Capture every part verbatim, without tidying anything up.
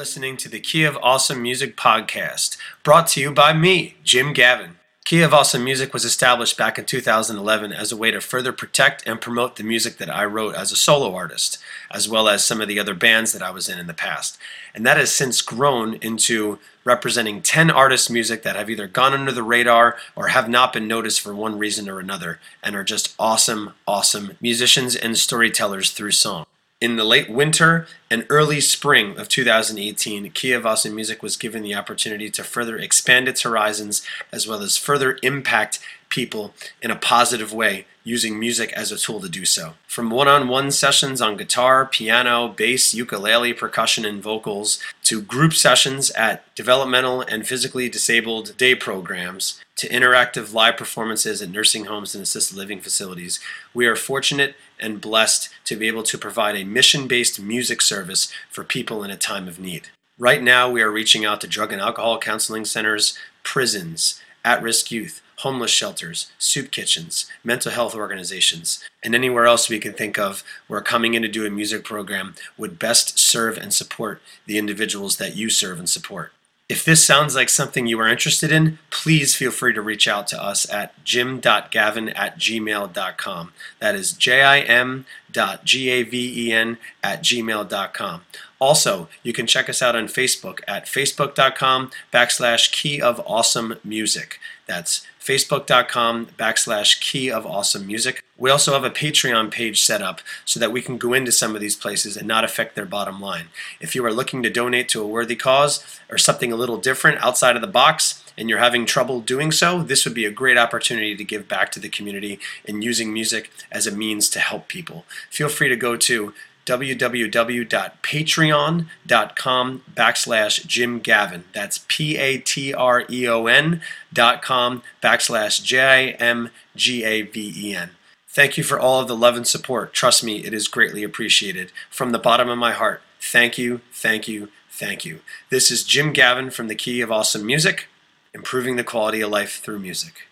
listening to the Key of Awesome Music podcast, brought to you by me, Jim Gavin. Key of Awesome Music was established back in two thousand eleven as a way to further protect and promote the music that I wrote as a solo artist, as well as some of the other bands that I was in in the past. And that has since grown into representing ten artists' music that have either gone under the radar or have not been noticed for one reason or another, and are just awesome, awesome musicians and storytellers through song. In the late winter and early spring of two thousand eighteen, Key of Awesome Music was given the opportunity to further expand its horizons as well as further impact people in a positive way using music as a tool to do so. From one-on-one sessions on guitar, piano, bass, ukulele, percussion, and vocals, to group sessions at developmental and physically disabled day programs, to interactive live performances at nursing homes and assisted living facilities, we are fortunate and blessed to be able to provide a mission-based music service for people in a time of need. Right now, we are reaching out to drug and alcohol counseling centers, prisons, at-risk youth, homeless shelters, soup kitchens, mental health organizations, and anywhere else we can think of where coming in to do a music program would best serve and support the individuals that you serve and support. If this sounds like something you are interested in, please feel free to reach out to us at jim dot gavin at gmail dot com. That is J I M dot G A V E N at gmail dot com. Also, you can check us out on Facebook at facebook dot com backslash Key of Awesome Music. That's facebook dot com backslash Key of Awesome Music. We also have a Patreon page set up so that we can go into some of these places and not affect their bottom line. If you are looking to donate to a worthy cause or something a little different outside of the box and you're having trouble doing so, this would be a great opportunity to give back to the community and using music as a means to help people. Feel free to go to w w w dot patreon dot com backslash Jim Gavin. That's P A T R E O N dot com backslash J I M G A V E N. Thank you for all of the love and support. Trust me, it is greatly appreciated. From the bottom of my heart, thank you, thank you, thank you. This is Jim Gavin from the Key of Awesome Music, improving the quality of life through music.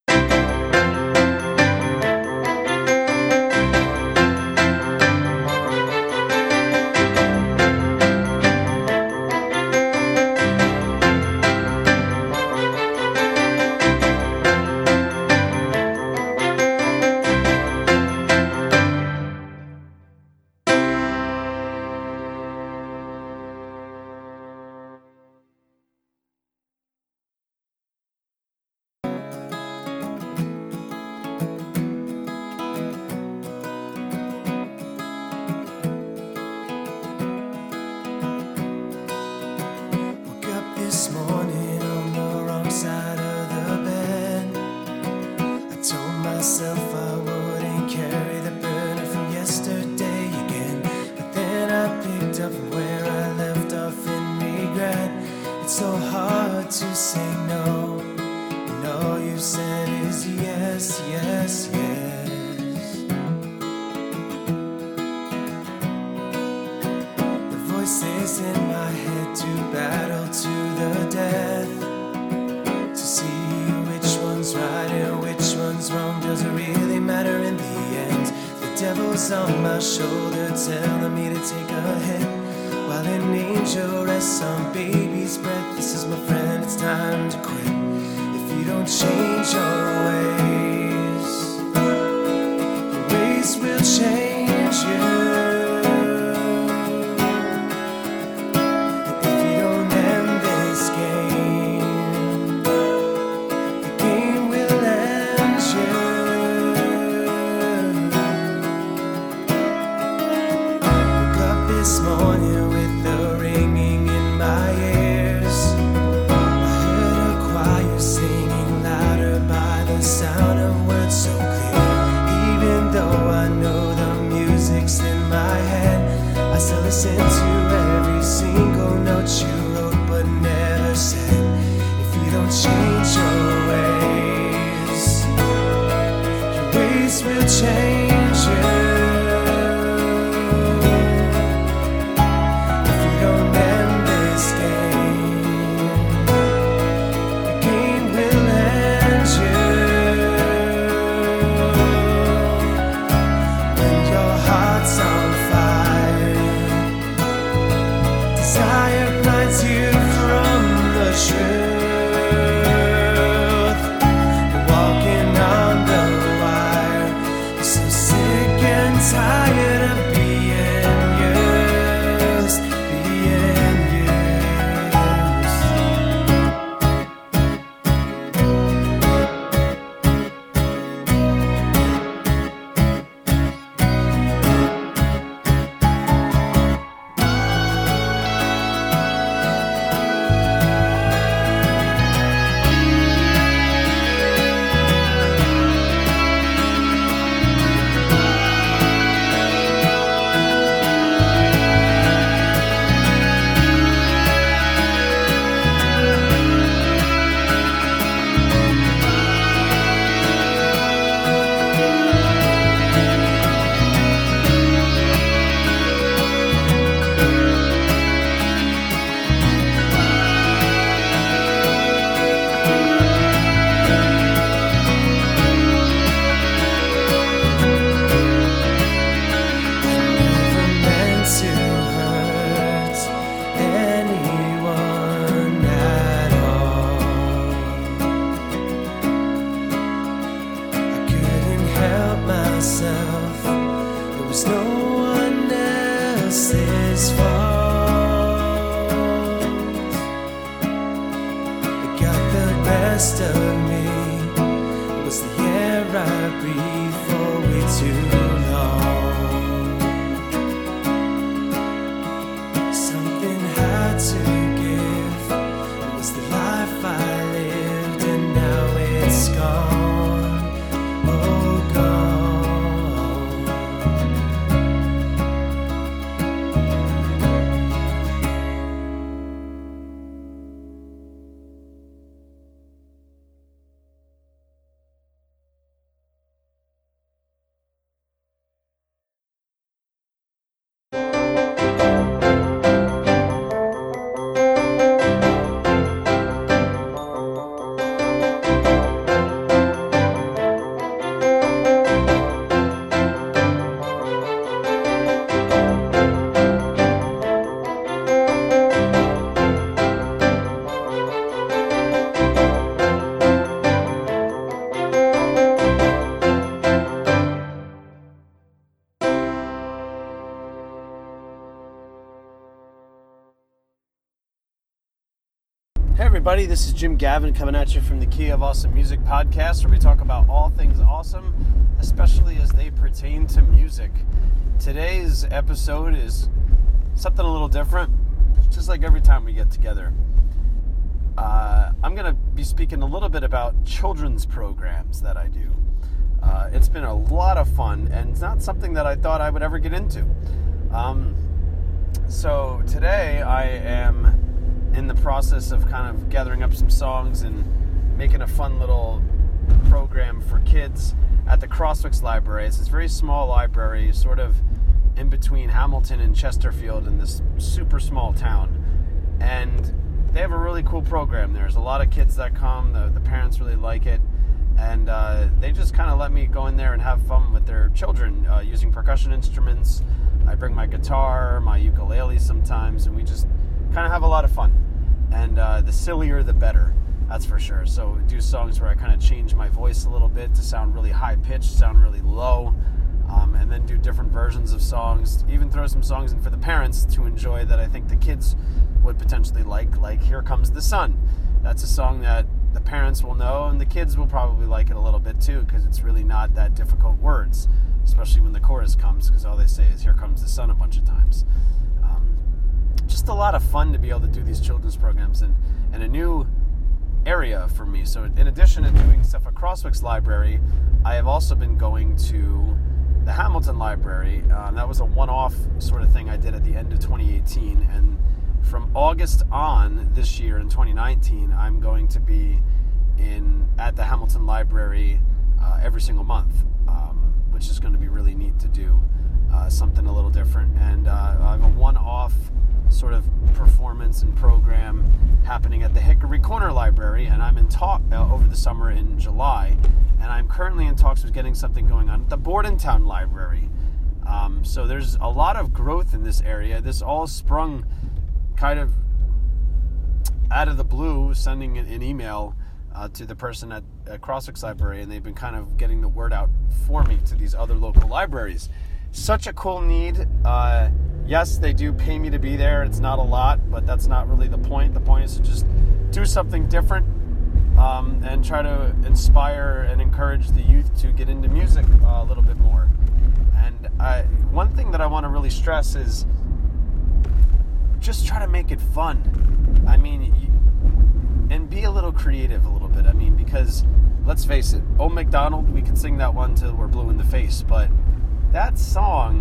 This morning on the wrong side of the bed, I told myself I wouldn't carry the burden from yesterday again. But then I picked up from where I left off in regret. It's so hard to say no, and all you said is yes, yes, yes. The voices in my head to battle to the death, to see which one's right and which one's wrong. Does it really matter in the end? The devil's on my shoulder telling me to take a hit, while an angel rests on baby's breath. This is my friend, it's time to quit. If you don't change your ways, your ways will change you. This morning with the ringing in my ears, I heard a choir singing louder by the sound of words so clear. Even though I know the music's in my head, I still listen to every single note you wrote but never said. If you don't change your ways, your ways will change you. Desire rest of me was the air I breathed for way too long. Something had to give. It was the life I lived, and now it's gone. Oh, gone. Hey everybody, this is Jim Gavin coming at you from the Key of Awesome Music podcast, where we talk about all things awesome, especially as they pertain to music. Today's episode is something a little different, just like every time we get together. Uh, I'm going to be speaking a little bit about children's programs that I do. Uh, it's been a lot of fun, and it's not something that I thought I would ever get into. Um, so today I am in the process of kind of gathering up some songs and making a fun little program for kids at the Crosswicks Library. It's this very small library, sort of in between Hamilton and Chesterfield in this super small town. And they have a really cool program. There's a lot of kids that come. The, the parents really like it. And uh, they just kind of let me go in there and have fun with their children uh, using percussion instruments. I bring my guitar, my ukulele sometimes, and we just kind of have a lot of fun. And uh, the sillier, the better, that's for sure. So do songs where I kind of change my voice a little bit to sound really high-pitched, sound really low, um, and then do different versions of songs, even throw some songs in for the parents to enjoy that I think the kids would potentially like, like Here Comes the Sun. That's a song that the parents will know, and the kids will probably like it a little bit too, because it's really not that difficult words, especially when the chorus comes, because all they say is Here Comes the Sun a bunch of times. Just a lot of fun to be able to do these children's programs and, and a new area for me. So in addition to doing stuff at Crosswicks Library, I have also been going to the Hamilton Library. Um, that was a one-off sort of thing I did at the end of twenty eighteen. And from August on this year in twenty nineteen, I'm going to be in at the Hamilton Library uh, every single month, um, which is going to be really neat to do. Uh, something a little different. And uh, I have a one-off sort of performance and program happening at the Hickory Corner Library, and I'm in talk uh, over the summer in July, and I'm currently in talks with getting something going on at the Bordentown Library. Um, so there's a lot of growth in this area. This all sprung kind of out of the blue, sending an email uh, to the person at, at Crosswicks Library, and they've been kind of getting the word out for me to these other local libraries. Such a cool need. Uh, yes, they do pay me to be there. It's not a lot, but that's not really the point. The point is to just do something different um, and try to inspire and encourage the youth to get into music uh, a little bit more. And I, one thing that I want to really stress is just try to make it fun. I mean, and be a little creative a little bit. I mean, because let's face it, Old MacDonald, we can sing that one till we're blue in the face, but that song,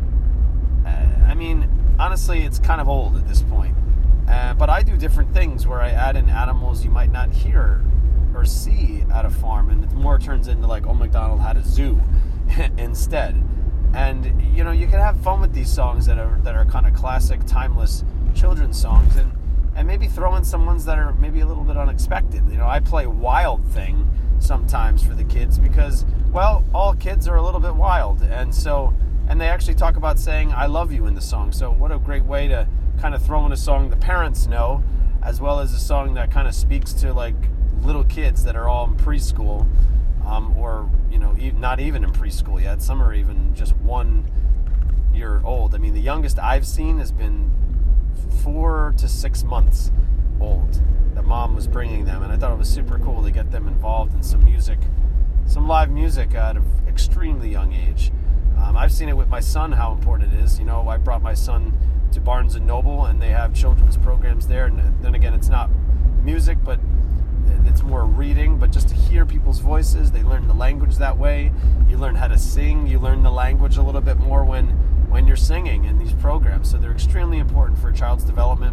uh, I mean, honestly, it's kind of old at this point. Uh, but I do different things where I add in animals you might not hear or see at a farm, and it more turns into like Old MacDonald had a zoo instead. And you know, you can have fun with these songs that are that are kind of classic, timeless children's songs, and and maybe throw in some ones that are maybe a little bit unexpected. You know, I play Wild Thing sometimes for the kids because, well, all kids are a little bit wild, and so and they actually talk about saying I love you in the song. So what a great way to kind of throw in a song the parents know, as well as a song that kind of speaks to like little kids that are all in preschool, um, or you know, e- not even in preschool yet. Some are even just one year old. I mean, the youngest I've seen has been four to six months, old. The mom was bringing them, and I thought it was super cool to get them involved in some music, some live music at an extremely young age. Um, I've seen it with my son, how important it is. You know, I brought my son to Barnes and Noble, and they have children's programs there. And then again, it's not music, but it's more reading. But just to hear people's voices, they learn the language that way. You learn how to sing. You learn the language a little bit more when, when you're singing in these programs. So they're extremely important for a child's development.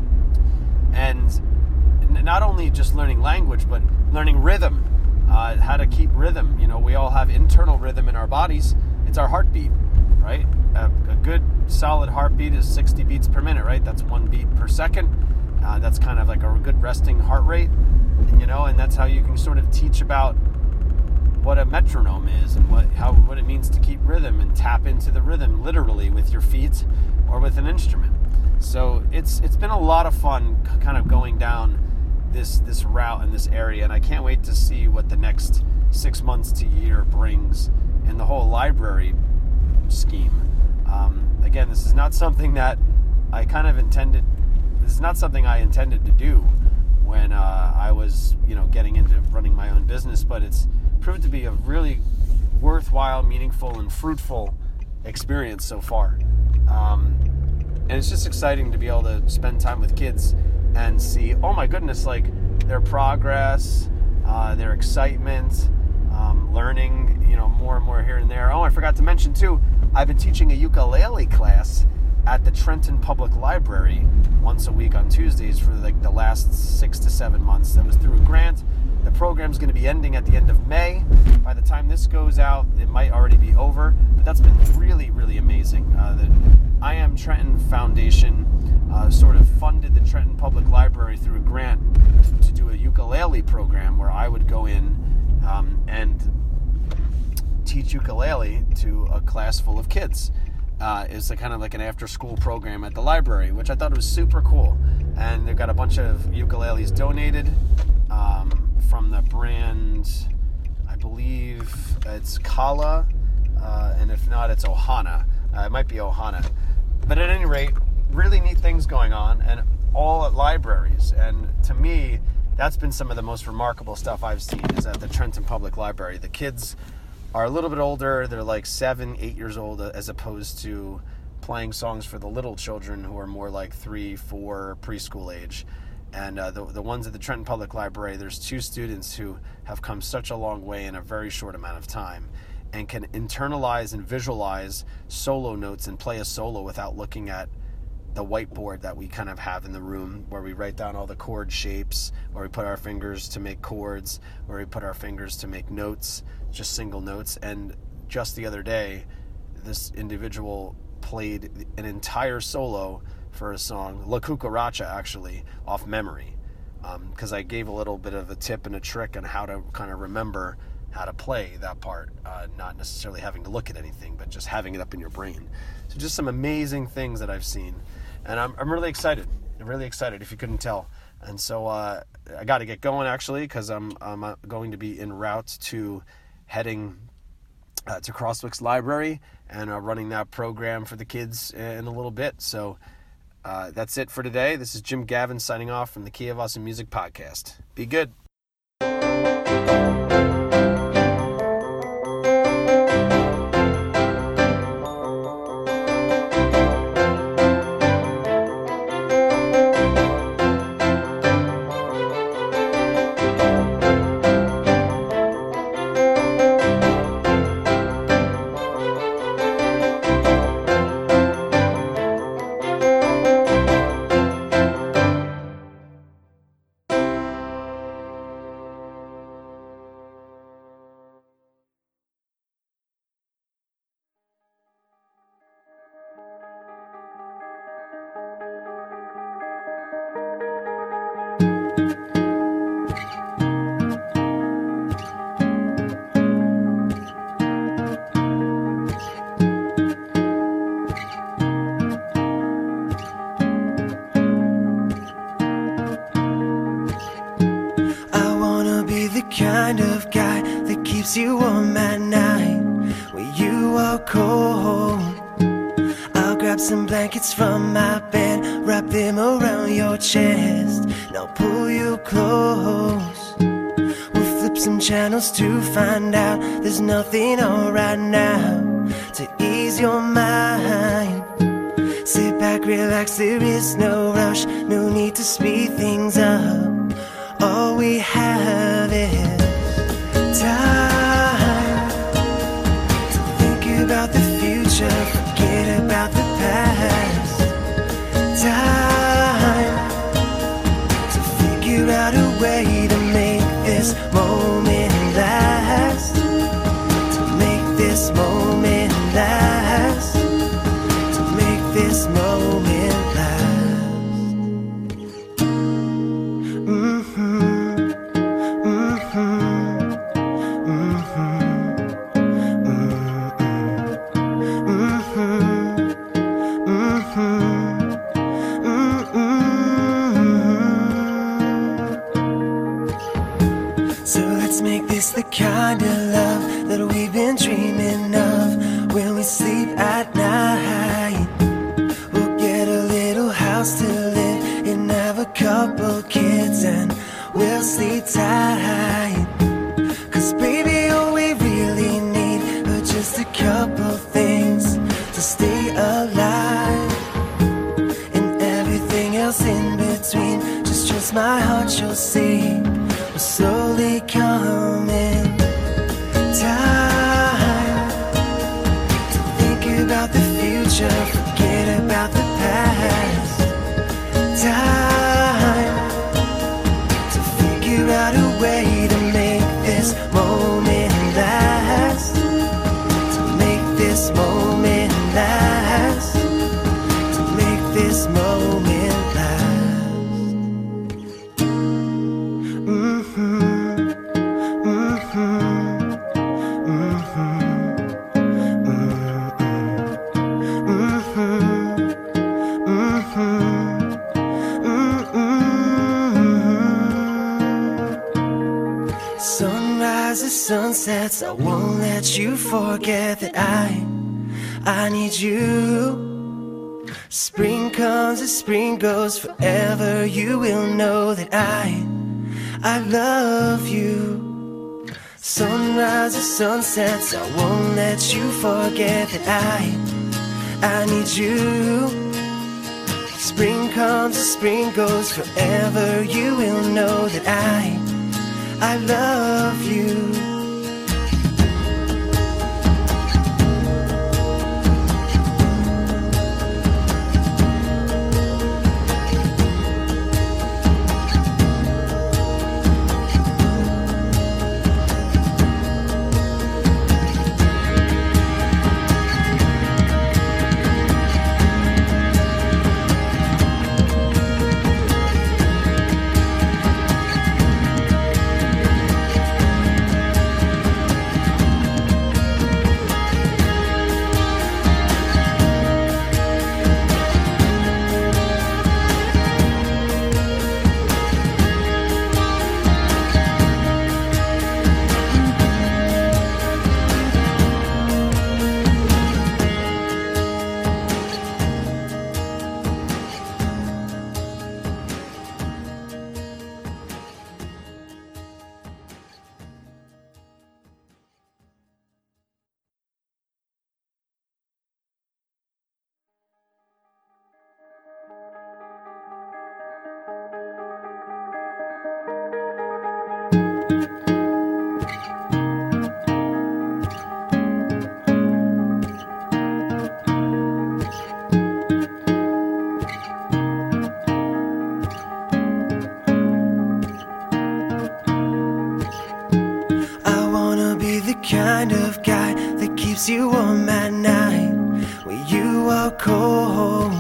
And not only just learning language, but learning rhythm, uh, how to keep rhythm. You know, we all have internal rhythm in our bodies. It's our heartbeat, right? A, a good solid heartbeat is sixty beats per minute, right? That's one beat per second. Uh, that's kind of like a good resting heart rate, you know, and that's how you can sort of teach about what a metronome is and what how what it means to keep rhythm and tap into the rhythm literally with your feet or with an instrument. So it's it's been a lot of fun kind of going down this this route in this area, and I can't wait to see what the next six months to year brings in the whole library scheme. Um, again, this is not something that I kind of intended, this is not something I intended to do when uh, I was, you know, getting into running my own business, but it's proved to be a really worthwhile, meaningful, and fruitful experience so far. Um, and it's just exciting to be able to spend time with kids and see, oh my goodness, like their progress, uh, their excitement, um, learning, you know, more and more here and there. Oh, I forgot to mention too, I've been teaching a ukulele class at the Trenton Public Library once a week on Tuesdays for like the last six to seven months. That was through a grant. The program's going to be ending at the end of May. By the time this goes out, it might already be over. But that's been really, really amazing. Uh, the I Am Trenton Foundation uh, sort of funded the Trenton Public Library through a grant to do a ukulele program where I would go in um, and teach ukulele to a class full of kids. Uh, it's a kind of like an after-school program at the library, which I thought was super cool. And they've got a bunch of ukuleles donated um, from the brand, I believe it's Kala, uh, and if not, it's Ohana. Uh, it might be Ohana. But at any rate, really neat things going on, and all at libraries. And to me, that's been some of the most remarkable stuff I've seen is at the Trenton Public Library. The kids are a little bit older. They're like seven, eight years old, as opposed to playing songs for the little children who are more like three, four, preschool age. And uh, the the ones at the Trenton Public Library, there's two students who have come such a long way in a very short amount of time and can internalize and visualize solo notes and play a solo without looking at the whiteboard that we kind of have in the room where we write down all the chord shapes, where we put our fingers to make chords, where we put our fingers to make notes, just single notes. And just the other day, this individual played an entire solo for a song, La Cucaracha actually, off memory. Because um, I gave a little bit of a tip and a trick on how to kind of remember how to play that part, uh, not necessarily having to look at anything, but just having it up in your brain. So just some amazing things that I've seen. And I'm I'm really excited. I'm really excited, if you couldn't tell. And so uh, I got to get going, actually, because I'm, I'm going to be en route to heading uh, to Crosswicks Library and uh, running that program for the kids in a little bit. So uh, that's it for today. This is Jim Gavin signing off from the Key of Awesome Music podcast. Be good. Kind of guy that keeps you warm at night when you are cold. I'll grab grab some blankets from my bed, wrap them around your chest. Now pull you close. We'll flip some channels to find out there's nothing on right now to ease your mind. Sit back, relax, there is no rush, no need to speed things up. All we have is time to think about the future, forget about the past. Time to figure out a way to make this moment last, to make this moment last, to make this moment last. Mm-hmm. So let's make this the kind of love that we've been dreaming of when we sleep at night. We'll get a little house to live in, have a couple kids, and we'll sleep tight. Cause baby, all we really need are just a couple things to stay alive, and everything else in between. Just trust my heart, you'll see we're slowly coming. Time to think about the future, forget about the past. Time to figure out a way to make this moment last, to make this moment last, to make this moment last. Mm-hmm. Sunrises, sunsets, I won't let you forget that I, I need you. Spring comes as spring goes, forever you will know that I, I love you. Sunrises, sunsets, I won't let you forget that I, I need you. Spring comes as spring goes, forever you will know that I, I love you. Kind of guy that keeps you warm at night when you are cold.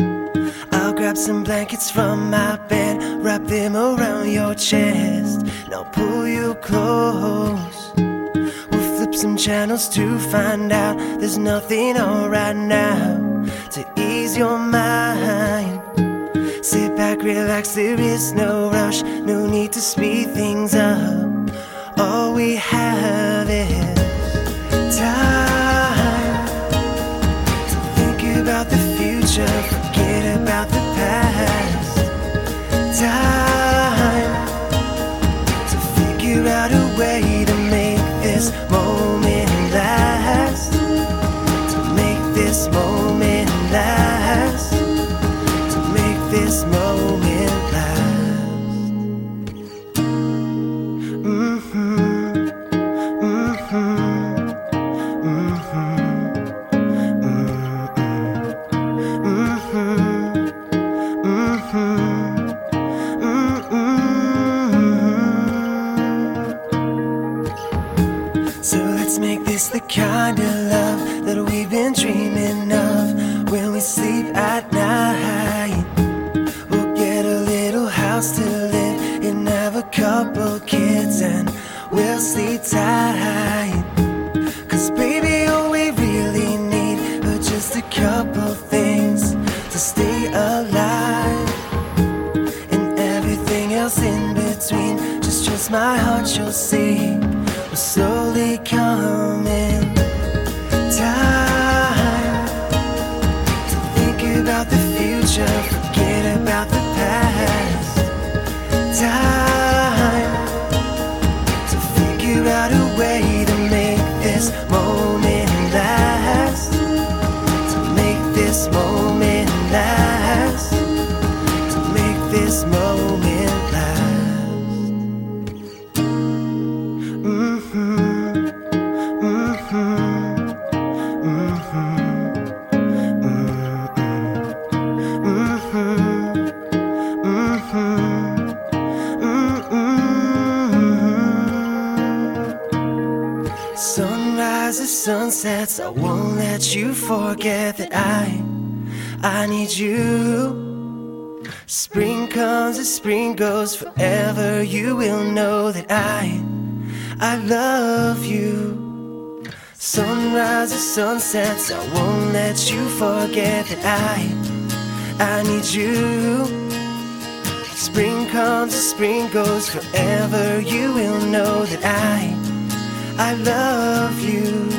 I'll grab some blankets from my bed, wrap them around your chest. Now pull you close. We'll flip some channels to find out there's nothing on right now to ease your mind. Sit back, relax, there is no rush, no need to speed things up. All we have is time to think about the future. figure out a way to make this moment last, to make this moment last, to make this moment last. Mm-hmm. So let's make this the kind of love that we've been dreaming of when we sleep at night. We'll get a little house to live in, have a couple kids, and we'll sleep tight. Cause baby, all we really need are just a couple things to stay alive, and everything else in between, just trust my heart, you'll see. We're slowly coming. Time to think about the future, forget about the past. Time to figure out a way to make this moment last, to make this moment last, to make this moment last. Sunrises, sunsets, I won't let you forget that I, I need you. Spring comes as spring goes, forever you will know that I, I love you. Sunrises, sunsets, I won't let you forget that I, I need you. Spring comes as spring goes, forever you will know that I, I love you.